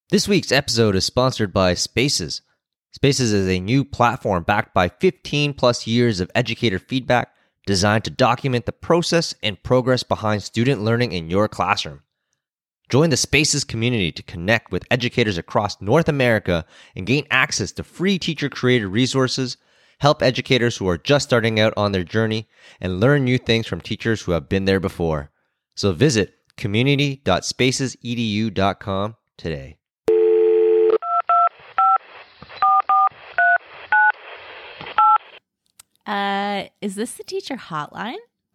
This week's episode is sponsored by Spaces. Spaces is a new platform backed by 15 plus years of educator feedback designed to document the process and progress behind student learning in your classroom. Join the Spaces community to connect with educators across North America and gain access to free teacher-created resources, help educators who are just starting out on their journey, and learn new things from teachers who have been there before. So visit community.spacesedu.com today. Is this the teacher hotline?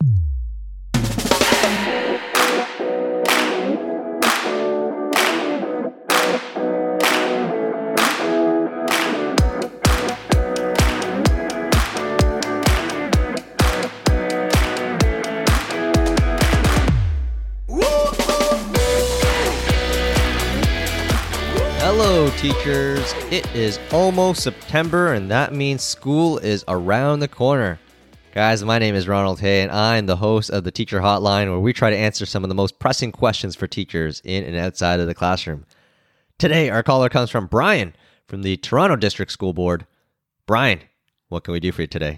Hello, teachers. It is almost September, and that means school is around the corner. Guys, my name is Ronald Hay, and I'm the host of the Teacher Hotline, where we try to answer some of the most pressing questions for teachers in and outside of the classroom. Today, our caller comes from Brian from the Toronto District School Board. Brian, what can we do for you today?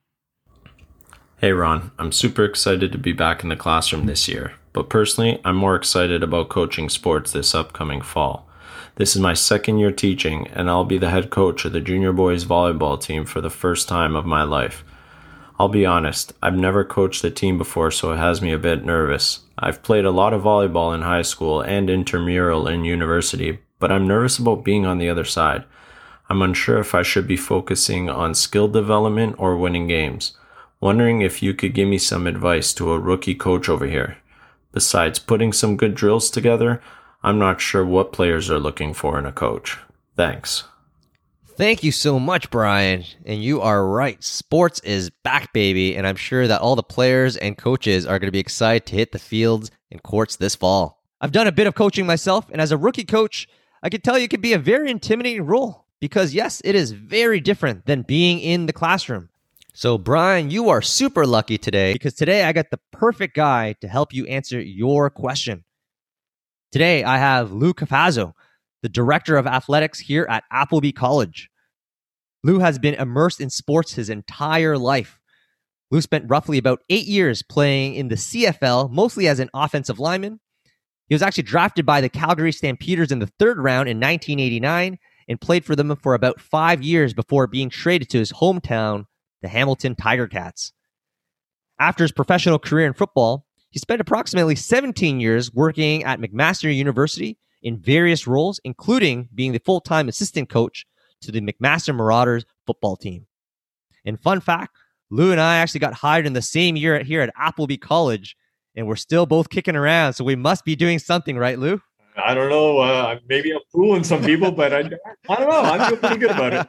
Hey Ron, I'm super excited to be back in the classroom this year, but personally, I'm more excited about coaching sports this upcoming fall. This is my second year teaching, and I'll be the head coach of the junior boys volleyball team for the first time of my life. I'll be honest, I've never coached a team before, so it has me a bit nervous. I've played a lot of volleyball in high school and intramural in university, but I'm nervous about being on the other side. I'm unsure if I should be focusing on skill development or winning games. Wondering if you could give me some advice to a rookie coach over here. Besides putting some good drills together, I'm not sure what players are looking for in a coach. Thanks. Thank you so much, Brian. And you are right. Sports is back, baby. And I'm sure that all the players and coaches are going to be excited to hit the fields and courts this fall. I've done a bit of coaching myself. And as a rookie coach, I can tell you it can be a very intimidating role. Because yes, it is very different than being in the classroom. So Brian, you are super lucky today. Because today I got the perfect guy to help you answer your question. Today I have Lou Cafazzo, the Director of Athletics here at Appleby College. Lou has been immersed in sports his entire life. Lou spent roughly about 8 years playing in the CFL, mostly as an offensive lineman. He was actually drafted by the Calgary Stampeders in the third round in 1989 and played for them for about 5 years before being traded to his hometown, the Hamilton Tiger Cats. After his professional career in football, he spent approximately 17 years working at McMaster University in various roles, including being the full-time assistant coach to the McMaster Marauders football team. And fun fact, Lou and I actually got hired in the same year here at Appleby College, and we're still both kicking around, so we must be doing something, right, Lou? I don't know. Maybe I'm fooling some people, but I don't know. I feel pretty good about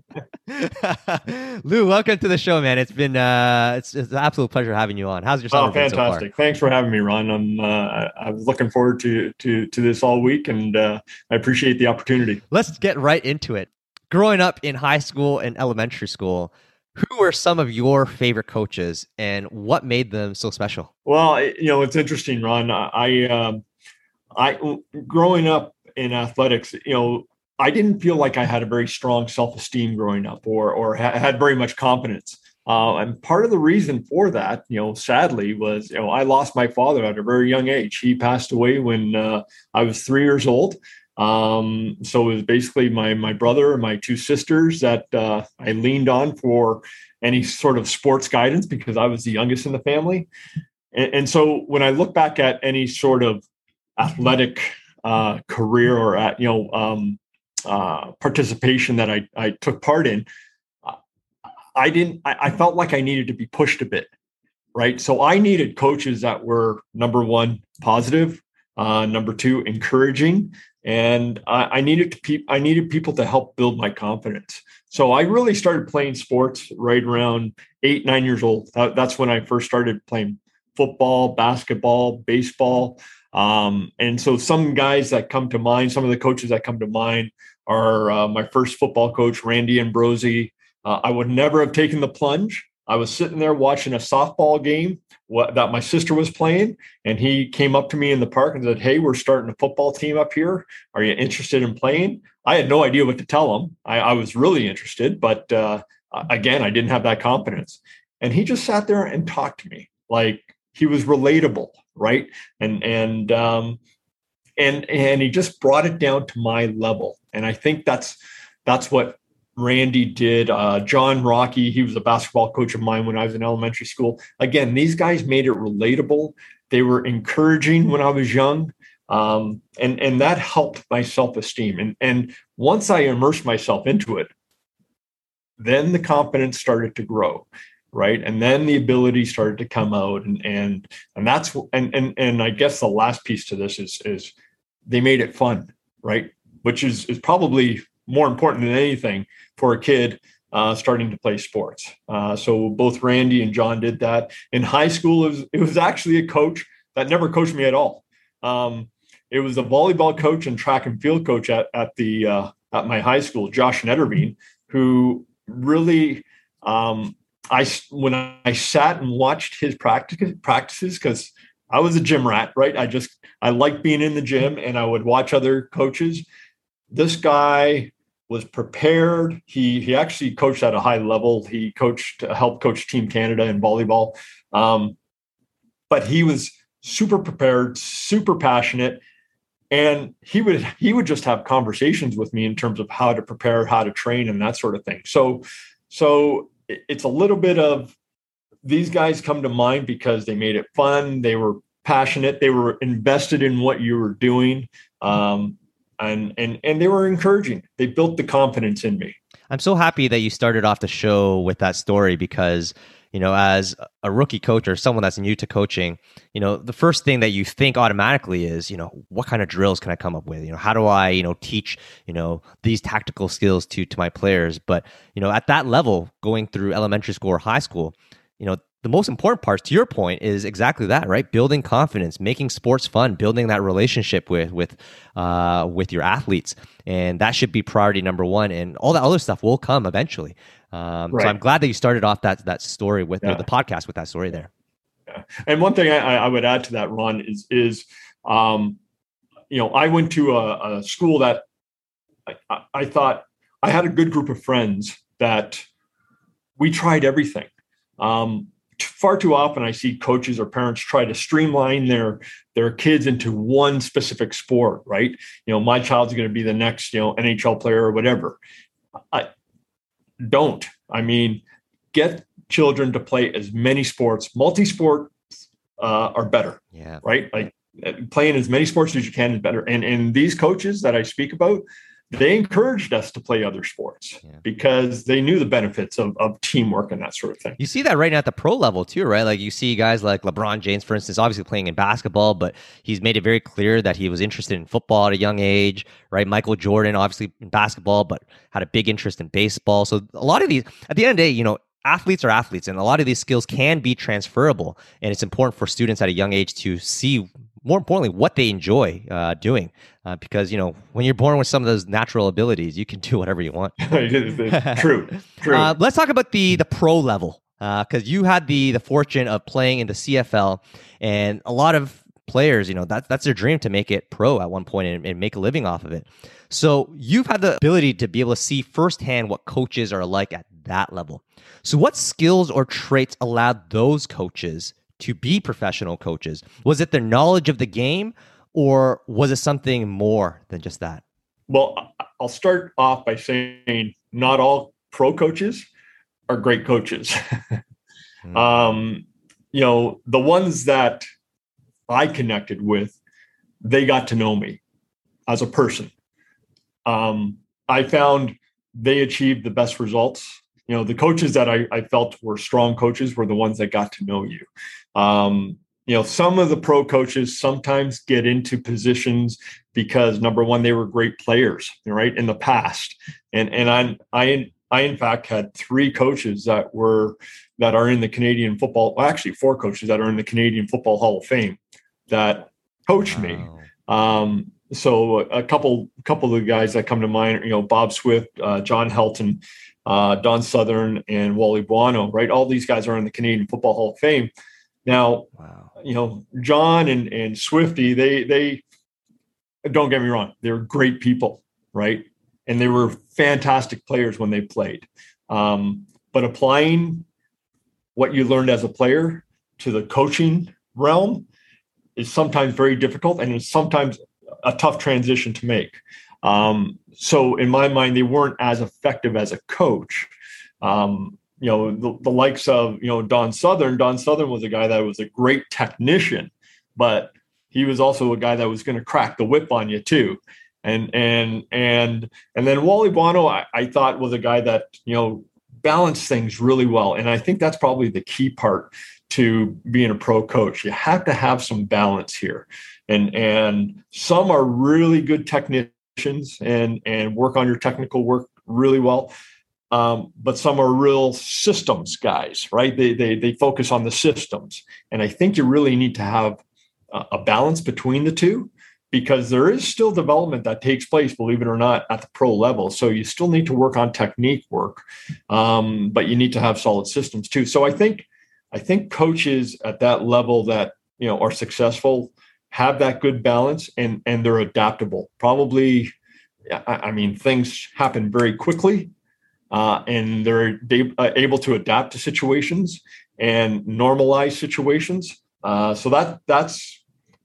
it. Lou, welcome to the show, man. It's been it's an absolute pleasure having you on. How's your summer been so far? Fantastic. Thanks for having me, Ron. I was looking forward to this all week, and I appreciate the opportunity. Let's get right into it. Growing up in high school and elementary school, who were some of your favorite coaches, and what made them so special? Well, it's interesting, Ron. I growing up in athletics, I didn't feel like I had a very strong self-esteem growing up or had very much confidence. And part of the reason for that, sadly, was, I lost my father at a very young age. He passed away when I was 3 years old. So it was basically my brother and my two sisters that I leaned on for any sort of sports guidance because I was the youngest in the family. And so when I look back at any sort of athletic career or participation that I took part in, I felt like I needed to be pushed a bit, right? So I needed coaches that were, number one, positive, number two, encouraging, and I needed people to help build my confidence. So I really started playing sports right around 8, 9 years old. That's when I first started playing football, basketball, baseball. And so some guys that come to mind, some of the coaches that come to mind are my first football coach, Randy Ambrosi. I would never have taken the plunge I was sitting there watching a softball game that my sister was playing, and he came up to me in the park and said, "Hey, we're starting a football team up here. Are you interested in playing?" I had no idea what to tell him. I was really interested, but again, I didn't have that confidence. And he just sat there and talked to me like he was relatable, right? And he just brought it down to my level. And I think that's what Randy did. John Rocky, he was a basketball coach of mine when I was in elementary school. Again, these guys made it relatable. They were encouraging when I was young. And that helped my self-esteem. And once I immersed myself into it, then the confidence started to grow, right? And then the ability started to come out. And that's, and I guess the last piece to this is they made it fun, right? Which is probably more important than anything for a kid starting to play sports. So both Randy and John did that. In high school, it was actually a coach that never coached me at all. It was a volleyball coach and track and field coach at my high school, Josh Netterveen, who really, when I sat and watched his practices, because I was a gym rat, right? I liked being in the gym, and I would watch other coaches. This guy was prepared. He actually coached at a high level. He helped coach Team Canada in volleyball. But he was super prepared, super passionate. And he would just have conversations with me in terms of how to prepare, how to train, and that sort of thing. So it's a little bit of these guys come to mind because they made it fun. They were passionate. They were invested in what you were doing. And they were encouraging. They built the confidence in me. I'm so happy that you started off the show with that story because, as a rookie coach or someone that's new to coaching, the first thing that you think automatically is, what kind of drills can I come up with? How do I, teach, these tactical skills to my players? But, at that level, going through elementary school or high school, the most important parts, to your point, is exactly that, right? Building confidence, making sports fun, building that relationship with your athletes, and that should be priority number one. And all that other stuff will come eventually. Right. So I'm glad that you started off that story with the podcast with that story there. Yeah. And one thing I would add to that, Ron, is I went to a school that I thought I had a good group of friends that we tried everything. Far too often I see coaches or parents try to streamline their kids into one specific sport, right? My child's going to be the next, NHL player or whatever. Get children to play as many sports. Multi-sport are better, right? Like playing as many sports as you can is better. And these coaches that I speak about, they encouraged us to play other sports because they knew the benefits of teamwork and that sort of thing. You see that right now at the pro level too, right? Like you see guys like LeBron James, for instance, obviously playing in basketball, but he's made it very clear that he was interested in football at a young age, right? Michael Jordan, obviously in basketball, but had a big interest in baseball. So a lot of these, at the end of the day, athletes are athletes, and a lot of these skills can be transferable. And it's important for students at a young age to see, more importantly, what they enjoy doing. Because, when you're born with some of those natural abilities, you can do whatever you want. True. Let's talk about the pro level, because you had the fortune of playing in the CFL, and a lot of players, that's their dream to make it pro at one point and make a living off of it. So you've had the ability to be able to see firsthand what coaches are like at that level. So what skills or traits allowed those coaches to be professional coaches? Was it their knowledge of the game, or was it something more than just that? Well, I'll start off by saying not all pro coaches are great coaches. The ones that I connected with, they got to know me as a person. I found they achieved the best results. The coaches that I felt were strong coaches were the ones that got to know you. Some of the pro coaches sometimes get into positions because, number one, they were great players, right, in the past. And I in fact had three coaches that are in the Canadian football. Well, actually, four coaches that are in the Canadian Football Hall of Fame that coached me. So a couple of the guys that come to mind, Bob Swift, John Helton, Don Southern, and Wally Buono, right? All these guys are in the Canadian Football Hall of Fame. Now, wow. John and Swifty, they don't get me wrong, they're great people, right? And they were fantastic players when they played. But applying what you learned as a player to the coaching realm is sometimes very difficult, and it's sometimes a tough transition to make. So in my mind, they weren't as effective as a coach. The likes of, Don Southern was a guy that was a great technician, but he was also a guy that was going to crack the whip on you too. And then Wally Buono, I thought was a guy that, balanced things really well. And I think that's probably the key part to being a pro coach. You have to have some balance here. And some are really good technicians and work on your technical work really well. But some are real systems guys, right? They focus on the systems. And I think you really need to have a balance between the two, because there is still development that takes place, believe it or not, at the pro level. So you still need to work on technique work, but you need to have solid systems too. So I think coaches at that level that, are successful have that good balance, and they're adaptable. Probably, things happen very quickly, and they're able to adapt to situations and normalize situations. So that's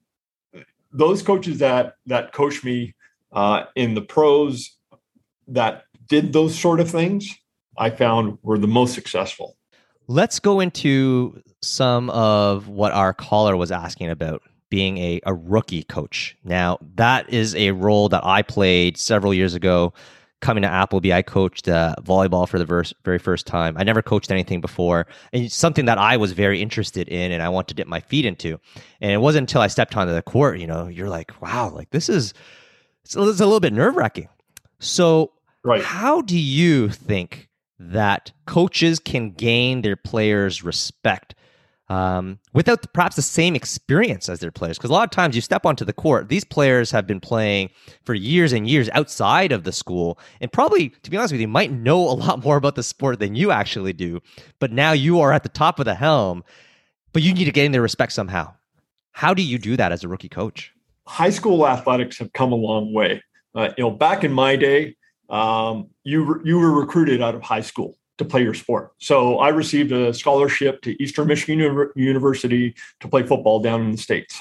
those coaches that coached me in the pros that did those sort of things, I found were the most successful. Let's go into some of what our caller was asking about, being a rookie coach. Now, that is a role that I played several years ago. Coming to Appleby, I coached volleyball for the very first time. I never coached anything before, and it's something that I was very interested in and I want to dip my feet into. And it wasn't until I stepped onto the court, you're like, wow, like it's a little bit nerve-wracking. So right. How do you think that coaches can gain their players' respect without perhaps the same experience as their players? Because a lot of times you step onto the court, these players have been playing for years and years outside of the school, and probably, to be honest with you, might know a lot more about the sport than you actually do. But now you are at the top of the helm, but you need to gain their respect somehow. How do you do that as a rookie coach? High school athletics have come a long way. Back in my day, you were recruited out of high school to play your sport. So I received a scholarship to Eastern Michigan University to play football down in the States.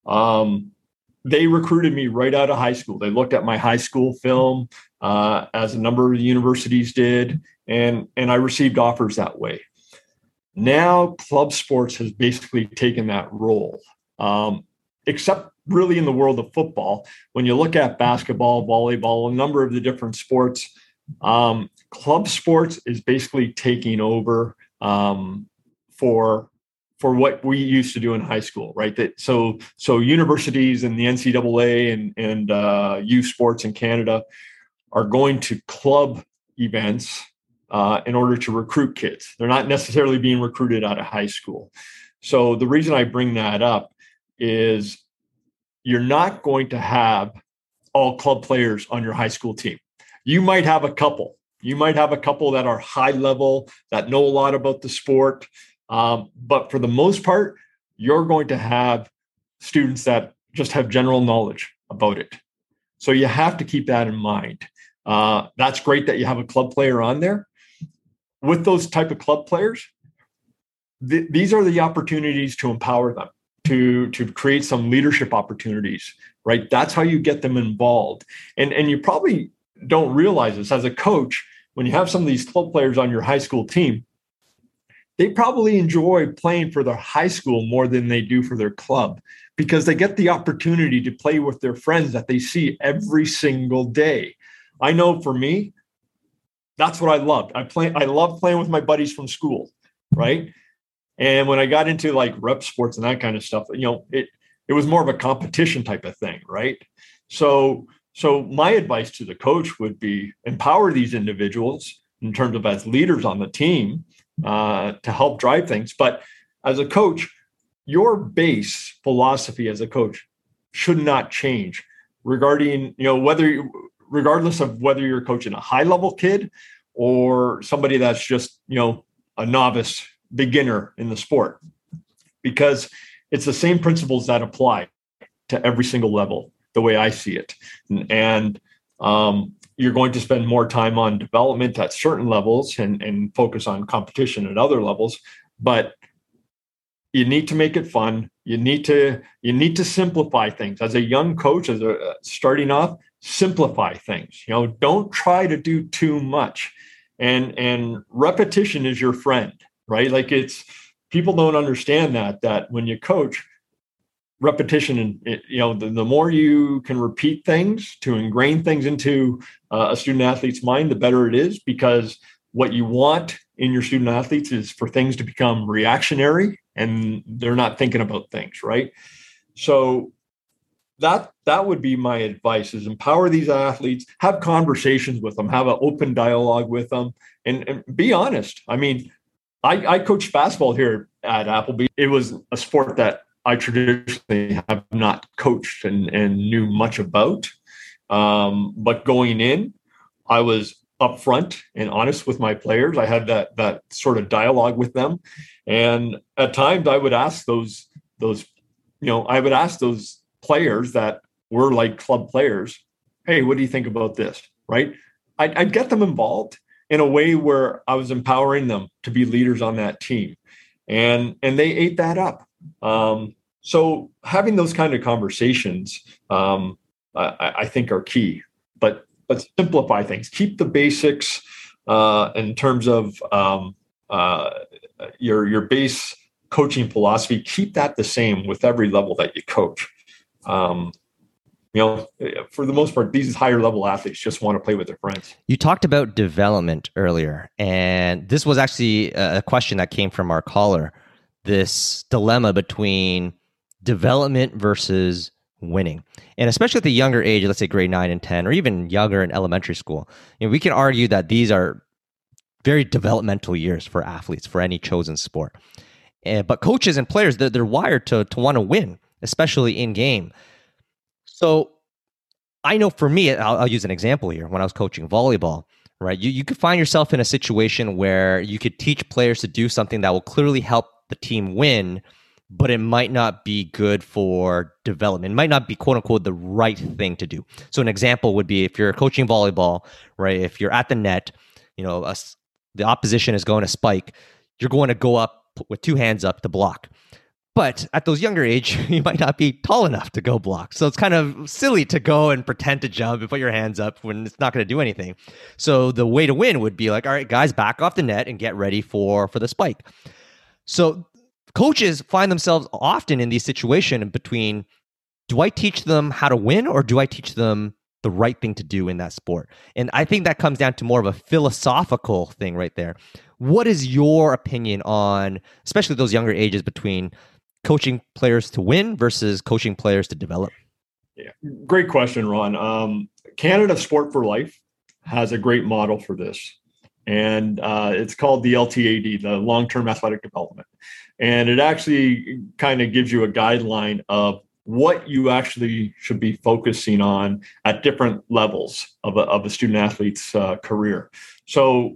They recruited me right out of high school. They looked at my high school film, as a number of universities did, and I received offers that way. Now club sports has basically taken that role, except really in the world of football. When you look at basketball, volleyball, a number of the different sports, club sports is basically taking over for what we used to do in high school, right? So universities and the NCAA and youth sports in Canada are going to club events in order to recruit kids. They're not necessarily being recruited out of high school. So the reason I bring that up is you're not going to have all club players on your high school team. You might have a couple. You might have a couple that are high level, that know a lot about the sport. But for the most part, you're going to have students that just have general knowledge about it. So you have to keep that in mind. That's great that you have a club player on there. With those type of club players, these are the opportunities to empower them, to create some leadership opportunities, right? That's how you get them involved. And you probably don't realize this as a coach. When you have some of these club players on your high school team, they probably enjoy playing for their high school more than they do for their club, because they get the opportunity to play with their friends that they see every single day. I know for me, that's what I loved. I loved playing with my buddies from school, right? And when I got into like rep sports and that kind of stuff, it was more of a competition type of thing, right? So my advice to the coach would be empower these individuals in terms of as leaders on the team to help drive things. But as a coach, your base philosophy as a coach should not change. regarding, regardless of whether you're coaching a high level kid or somebody that's just, a novice beginner in the sport, because it's the same principles that apply to every single level, the way I see it. And you're going to spend more time on development at certain levels and focus on competition at other levels, but you need to make it fun. You need to simplify things. As a young coach, as a starting off, simplify things. Don't try to do too much. And repetition is your friend, right? Like, people don't understand that when you coach, repetition, and the more you can repeat things to ingrain things into a student athlete's mind, the better it is, because what you want in your student athletes is for things to become reactionary and they're not thinking about things, right? So that would be my advice, is empower these athletes, have conversations with them, have an open dialogue with them, and be honest. I mean, I coached basketball here at Appleby. It was a sport that I traditionally have not coached and knew much about. But going in, I was upfront and honest with my players. I had that sort of dialogue with them. And at times I would ask those players that were like club players, hey, what do you think about this? Right. I'd get them involved in a way where I was empowering them to be leaders on that team. And they ate that up. So having those kind of conversations, I think, are key, but simplify things, keep the basics, in terms of, your base coaching philosophy, keep that the same with every level that you coach. For the most part, these higher level athletes just want to play with their friends. You talked about development earlier, and this was actually a question that came from our caller, this dilemma between development versus winning. And especially at the younger age, let's say grade 9 and 10, or even younger in elementary school, we can argue that these are very developmental years for athletes, for any chosen sport. But coaches and players, they're wired to want to win, especially in game. So I know for me, I'll use an example here. When I was coaching volleyball, right, you could find yourself in a situation where you could teach players to do something that will clearly help the team win, but it might not be good for development. It might not be, quote unquote, the right thing to do. So an example would be, if you're coaching volleyball, right, if you're at the net, the opposition is going to spike, you're going to go up with two hands up to block. But at those younger age, you might not be tall enough to go block. So it's kind of silly to go and pretend to jump and put your hands up when it's not going to do anything. So the way to win would be like, all right, guys, back off the net and get ready for the spike. So coaches find themselves often in these situations between, do I teach them how to win, or do I teach them the right thing to do in that sport? And I think that comes down to more of a philosophical thing right there. What is your opinion on, especially those younger ages, between coaching players to win versus coaching players to develop? Yeah, great question, Ron. Canada Sport for Life has a great model for this. And it's called the LTAD, the Long-Term Athletic Development. And it actually kind of gives you a guideline of what you actually should be focusing on at different levels of a student athlete's career. So,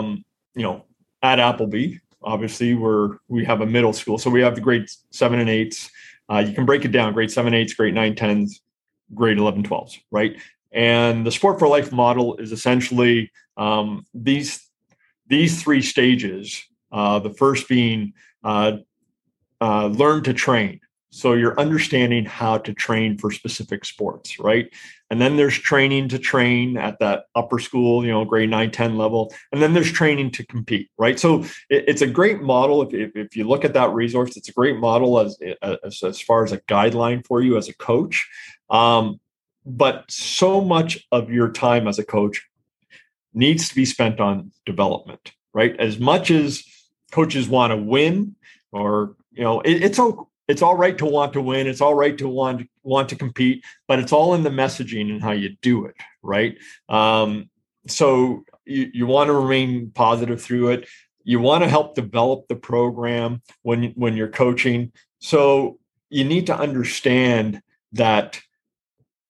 at Appleby, obviously we have a middle school. So we have the grades 7 and 8s. You can break it down: grade 7, 8s, grade 9, 10s, grade 11, 12s, right? And the Sport for Life model is essentially these three stages. The first being learn to train. So you're understanding how to train for specific sports, right? And then there's training to train at that upper school, grade 9, 10 level. And then there's training to compete, right? So it's a great model. If you look at that resource, it's a great model as far as a guideline for you as a coach. But so much of your time as a coach needs to be spent on development, right? As much as coaches want to win, or, it's all right to want to win. It's all right to want to compete, but it's all in the messaging and how you do it, right? So you want to remain positive through it. You want to help develop the program when you're coaching. So you need to understand that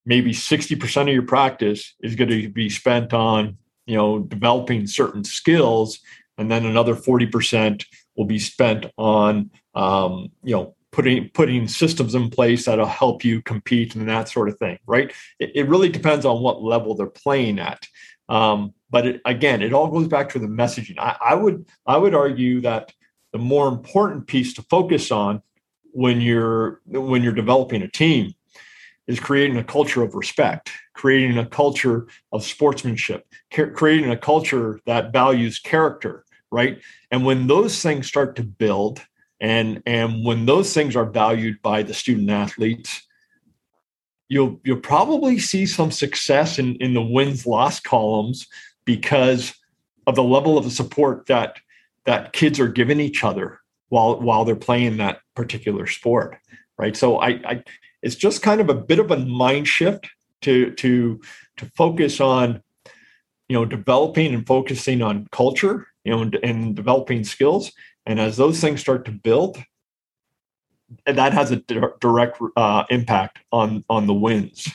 maybe 60% of your practice is going to be spent on, developing certain skills. And then another 40% will be spent on, putting systems in place that'll help you compete and that sort of thing, right? It really depends on what level they're playing at. But it all goes back to the messaging. I would argue that the more important piece to focus on when you're developing a team is creating a culture of respect, creating a culture of sportsmanship, creating a culture that values character, right? And when those things start to build, and when those things are valued by the student athletes, you'll probably see some success in the wins-loss columns because of the level of support that kids are giving each other while they're playing that particular sport, right? So it's just kind of a bit of a mind shift to focus on, developing and focusing on culture, and developing skills. And as those things start to build, and that has a direct impact on the wins.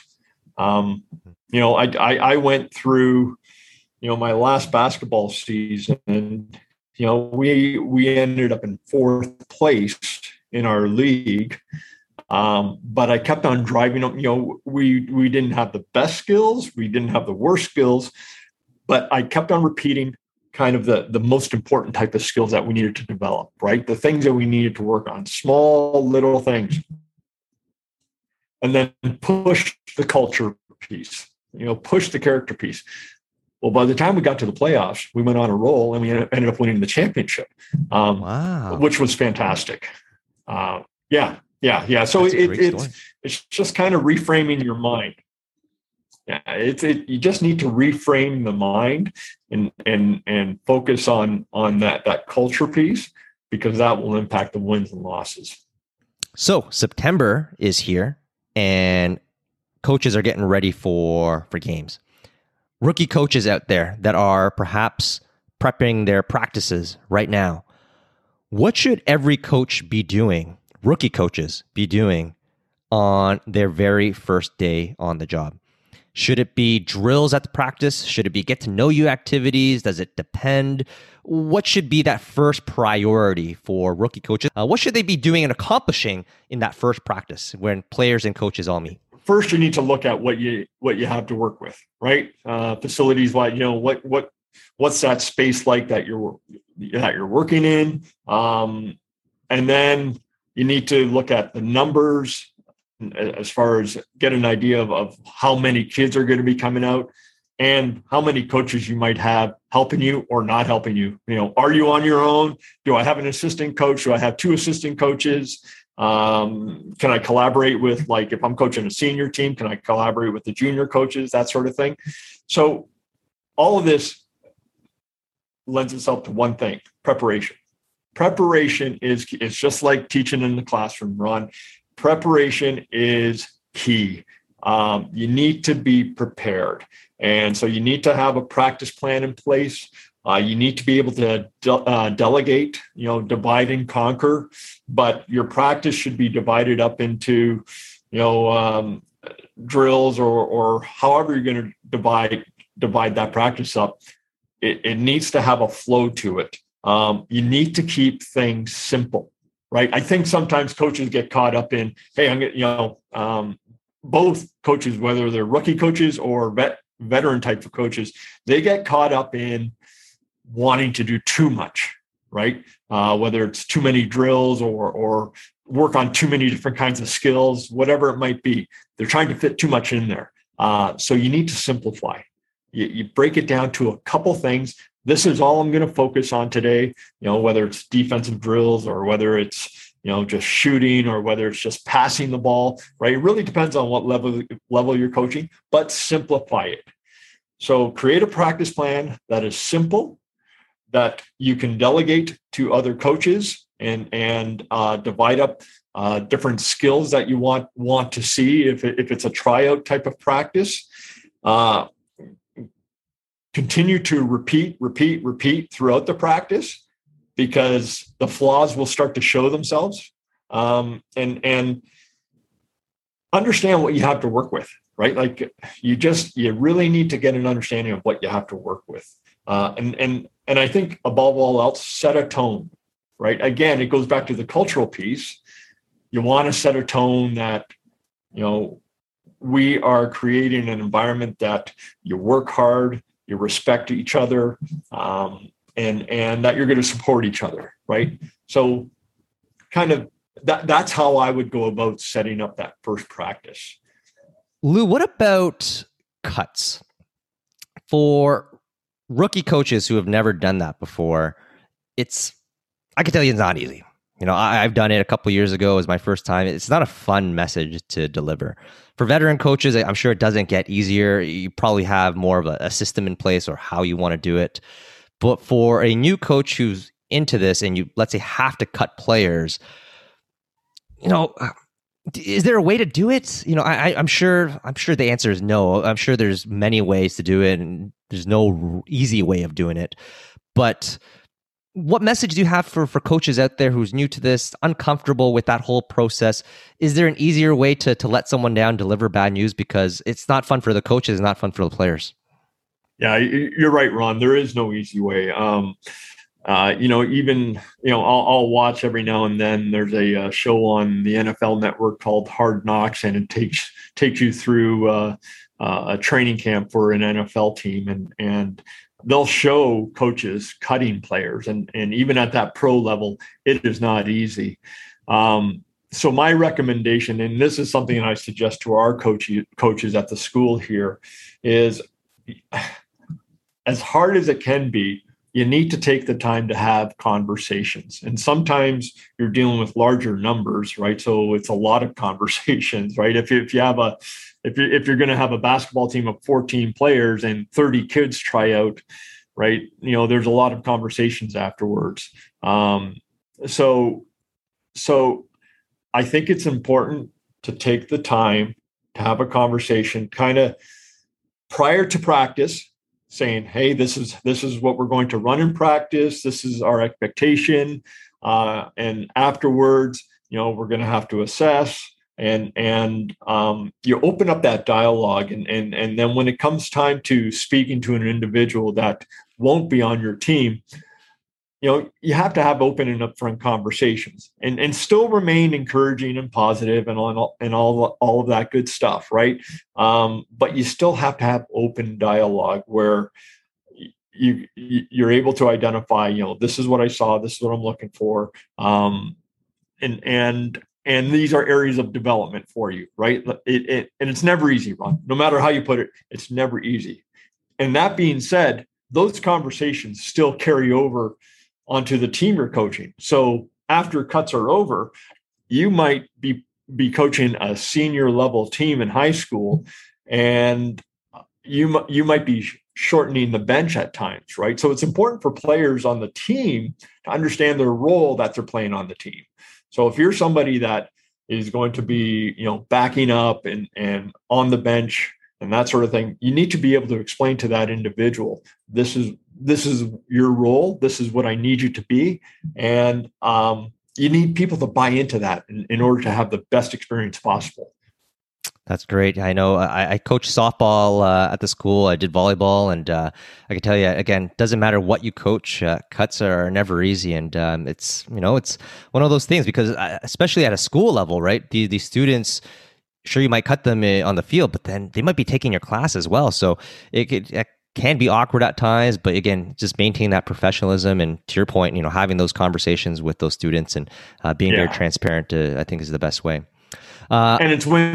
I went through, my last basketball season, and we ended up in 4th place in our league. But I kept on driving up. We didn't have the best skills, we didn't have the worst skills, but I kept on repeating kind of the most important type of skills that we needed to develop, right? The things that we needed to work on, small little things, and then push the culture piece, push the character piece. Well, by the time we got to the playoffs, we went on a roll and we ended up winning the championship, Wow. which was fantastic. Yeah. So it's just kind of reframing your mind. Yeah, you just need to reframe the mind and focus on that culture piece, because that will impact the wins and losses. So September is here, and coaches are getting ready for games. Rookie coaches out there that are perhaps prepping their practices right now, what should every coach be doing, rookie coaches be doing, on their very first day on the job? Should it be drills at the practice? Should it be get to know you activities? Does it depend? What should be that first priority for rookie coaches? What should they be doing and accomplishing in that first practice when players and coaches all meet? First, you need to look at what you have to work with, right? Facilities wise, what's that space like that you're working in, and then you need to look at the numbers as far as get an idea of how many kids are going to be coming out and how many coaches you might have helping you or not helping you. Are you on your own? Do I have an assistant coach? Do I have 2 assistant coaches? Can I collaborate with, like, if I'm coaching a senior team, can I collaborate with the junior coaches, that sort of thing? So all of this lends itself to one thing: preparation. Preparation is just like teaching in the classroom, Ron. Preparation is key. You need to be prepared. And so you need to have a practice plan in place. You need to be able to delegate, divide and conquer, but your practice should be divided up into, drills or however you're going to divide that practice up. It needs to have a flow to it. You need to keep things simple, right? I think sometimes coaches get caught up in, hey, both coaches, whether they're rookie coaches or veteran type of coaches, they get caught up in wanting to do too much, right? Whether it's too many drills or work on too many different kinds of skills, whatever it might be, they're trying to fit too much in there. So you need to simplify. You break it down to a couple things. This is all I'm going to focus on today, whether it's defensive drills or whether it's, just shooting or whether it's just passing the ball, right? It really depends on what level you're coaching, but simplify it. So create a practice plan that is simple, that you can delegate to other coaches and divide up different skills that you want to see if it's a tryout type of practice. Continue to repeat throughout the practice, because the flaws will start to show themselves, and understand what you have to work with, right? Like you really need to get an understanding of what you have to work with. And I think above all else, set a tone, right? Again, it goes back to the cultural piece. You want to set a tone that, we are creating an environment that you work hard, you respect each other, and that you're going to support each other, right? So kind of that's how I would go about setting up that first practice. Lou, what about cuts? For rookie coaches who have never done that before, I can tell you it's not easy. I've done it a couple years ago. It was my first time. It's not a fun message to deliver. For veteran coaches, I'm sure it doesn't get easier. You probably have more of a system in place or how you want to do it. But for a new coach who's into this and you, let's say, have to cut players, is there a way to do it? I'm sure the answer is no. I'm sure there's many ways to do it, and there's no easy way of doing it. But what message do you have for coaches out there who's new to this, uncomfortable with that whole process? Is there an easier way to let someone down, deliver bad news? Because it's not fun for the coaches, it's not fun for the players. Yeah, you're right, Ron. There is no easy way. I'll watch every now and then. There's a show on the NFL Network called Hard Knocks, and it takes you through a training camp for an NFL team, and they'll show coaches cutting players, and even at that pro level, it is not easy. So my recommendation, and this is something that I suggest to our coaches at the school here, is as hard as it can be, you need to take the time to have conversations. And sometimes you're dealing with larger numbers, right? So it's a lot of conversations, right? If you're going to have a basketball team of 14 players and 30 kids try out, right? There's a lot of conversations afterwards. So I think it's important to take the time to have a conversation kind of prior to practice, saying, hey, this is what we're going to run in practice. This is our expectation. And afterwards, we're going to have to assess. And you open up that dialogue. And then when it comes time to speaking to an individual that won't be on your team, you have to have open and upfront conversations and still remain encouraging and positive and all of that good stuff, right? But you still have to have open dialogue where you're able to identify, this is what I saw, this is what I'm looking for, and these are areas of development for you, right? And it's never easy, Ron. No matter how you put it, it's never easy. And that being said, those conversations still carry over onto the team you're coaching. So after cuts are over, you might be coaching a senior level team in high school, and you might be shortening the bench at times, right? So it's important for players on the team to understand their role that they're playing on the team. So if you're somebody that is going to be, backing up and on the bench and that sort of thing, you need to be able to explain to that individual, this is your role. This is what I need you to be. And you need people to buy into that in order to have the best experience possible. That's great. I know I coached softball at the school. I did volleyball, and I can tell you again, doesn't matter what you coach, cuts are never easy, and it's one of those things because especially at a school level, right? The students, sure, you might cut them on the field, but then they might be taking your class as well, so it can be awkward at times. But again, just maintain that professionalism, and to your point, having those conversations with those students and being very transparent, I think is the best way. And it's when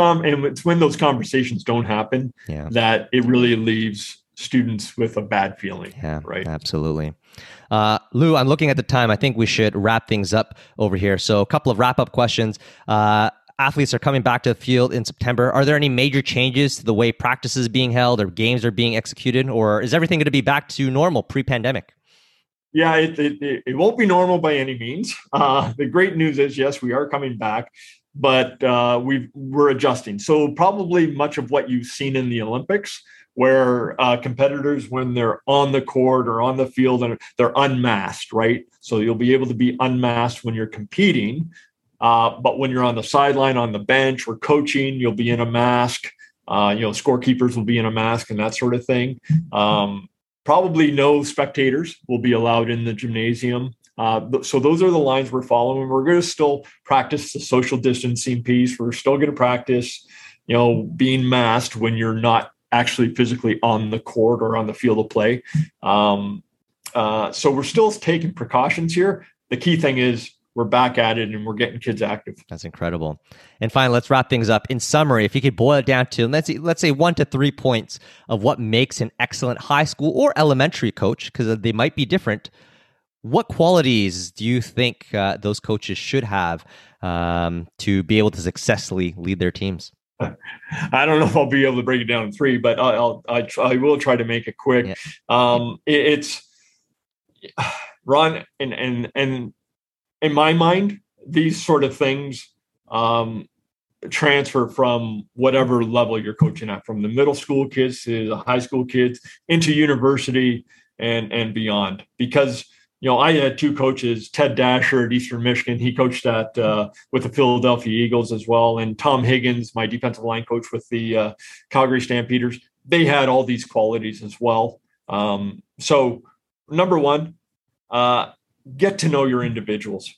those conversations don't happen that it really leaves students with a bad feeling. Yeah, right. Absolutely. Lou, I'm looking at the time. I think we should wrap things up over here. So a couple of wrap-up questions. Athletes are coming back to the field in September. Are there any major changes to the way practice is being held or games are being executed, or is everything going to be back to normal pre-pandemic? Yeah, it won't be normal by any means. The great news is, yes, we are coming back, but we're adjusting. So probably much of what you've seen in the Olympics, where competitors, when they're on the court or on the field, and they're unmasked, right? So you'll be able to be unmasked when you're competing. But when you're on the sideline, on the bench, or coaching, you'll be in a mask. Scorekeepers will be in a mask and that sort of thing. Probably no spectators will be allowed in the gymnasium. So those are the lines we're following. We're going to still practice the social distancing piece. We're still going to practice, being masked when you're not actually physically on the court or on the field of play. So we're still taking precautions here. The key thing is we're back at it and we're getting kids active. That's incredible. And finally, let's wrap things up. In summary, if you could boil it down to, let's say 1 to 3 points of what makes an excellent high school or elementary coach, because they might be different. What qualities do you think those coaches should have to be able to successfully lead their teams? I don't know if I'll be able to break it down in 3, but I will try to make it quick. Yeah. It's Ron, and in my mind, these sort of things transfer from whatever level you're coaching at, from the middle school kids to the high school kids into university and beyond. Because I had 2 coaches, Ted Dasher at Eastern Michigan. He coached with the Philadelphia Eagles as well. And Tom Higgins, my defensive line coach with the Calgary Stampeders. They had all these qualities as well. So number 1, get to know your individuals.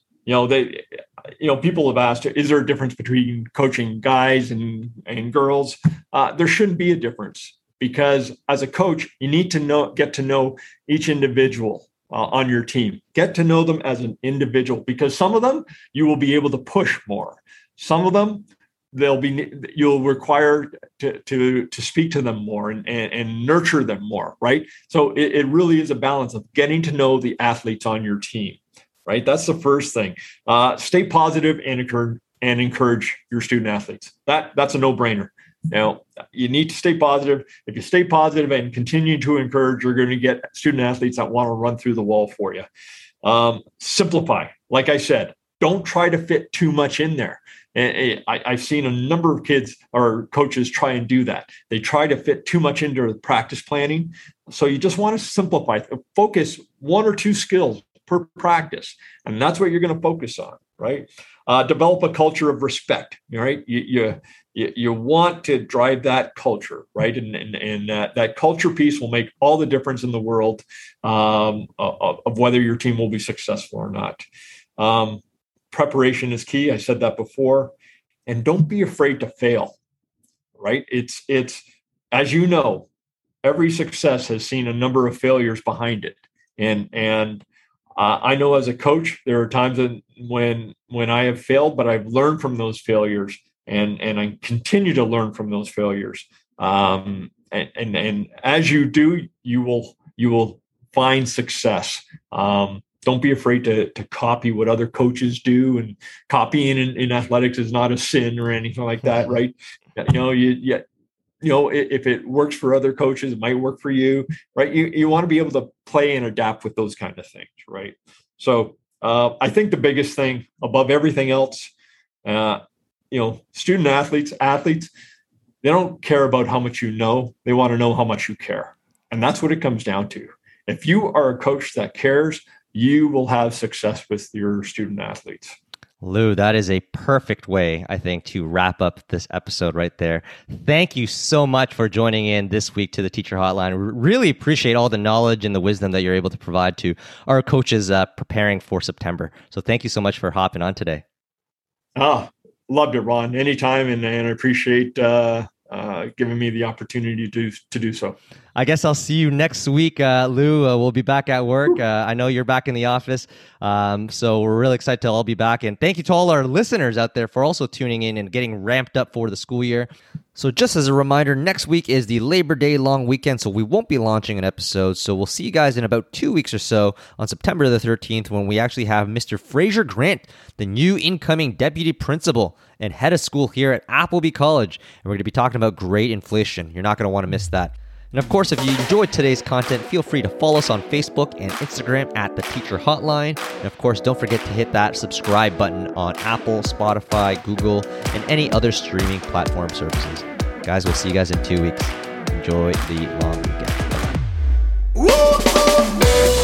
People have asked, is there a difference between coaching guys and girls? There shouldn't be a difference, because as a coach, you need to get to know each individual on your team. Get to know them as an individual, because some of them you will be able to push more. Some of them you'll require to speak to them more and nurture them more, right? So it really is a balance of getting to know the athletes on your team, right? That's the first thing. Stay positive and encourage your student athletes. That's a no-brainer. Now, you need to stay positive. If you stay positive and continue to encourage, you're going to get student athletes that want to run through the wall for you. Simplify. Like I said, don't try to fit too much in there. And I've seen a number of kids or coaches try and do that. They try to fit too much into the practice planning. So you just want to simplify, focus 1 or 2 skills per practice. And that's what you're going to focus on, right? Develop a culture of respect, right? You want to drive that culture, right? And that culture piece will make all the difference in the world of whether your team will be successful or not. Preparation is key. I said that before. And don't be afraid to fail, right? It's as you know, every success has seen a number of failures behind it. And I know as a coach, there are times when I have failed, but I've learned from those failures, and I continue to learn from those failures. And as you do, you will find success. Don't be afraid to copy what other coaches do, and copying in athletics is not a sin or anything like that, right? If it works for other coaches, it might work for you, right? You want to be able to play and adapt with those kind of things, right? So I think the biggest thing above everything else, student athletes, they don't care about how much you know. They want to know how much you care. And that's what it comes down to. If you are a coach that cares, you will have success with your student athletes. Lou, that is a perfect way, I think, to wrap up this episode right there. Thank you so much for joining in this week to the Teacher Hotline. We really appreciate all the knowledge and the wisdom that you're able to provide to our coaches preparing for September. So thank you so much for hopping on today. Loved it, Ron. Anytime, and I appreciate giving me the opportunity to do so. I guess I'll see you next week, Lou. We'll be back at work. I know you're back in the office, so we're really excited to all be back. And thank you to all our listeners out there for also tuning in and getting ramped up for the school year. So just as a reminder, next week is the Labor Day long weekend, so we won't be launching an episode. So we'll see you guys in about 2 weeks or so on September the 13th, when we actually have Mr. Fraser Grant, the new incoming deputy principal and head of school here at Appleby College. And we're going to be talking about grade inflation. You're not going to want to miss that. And of course, if you enjoyed today's content, feel free to follow us on Facebook and Instagram at The Teacher Hotline. And of course, don't forget to hit that subscribe button on Apple, Spotify, Google, and any other streaming platform services. Guys, we'll see you guys in 2 weeks. Enjoy the long weekend. Bye-bye.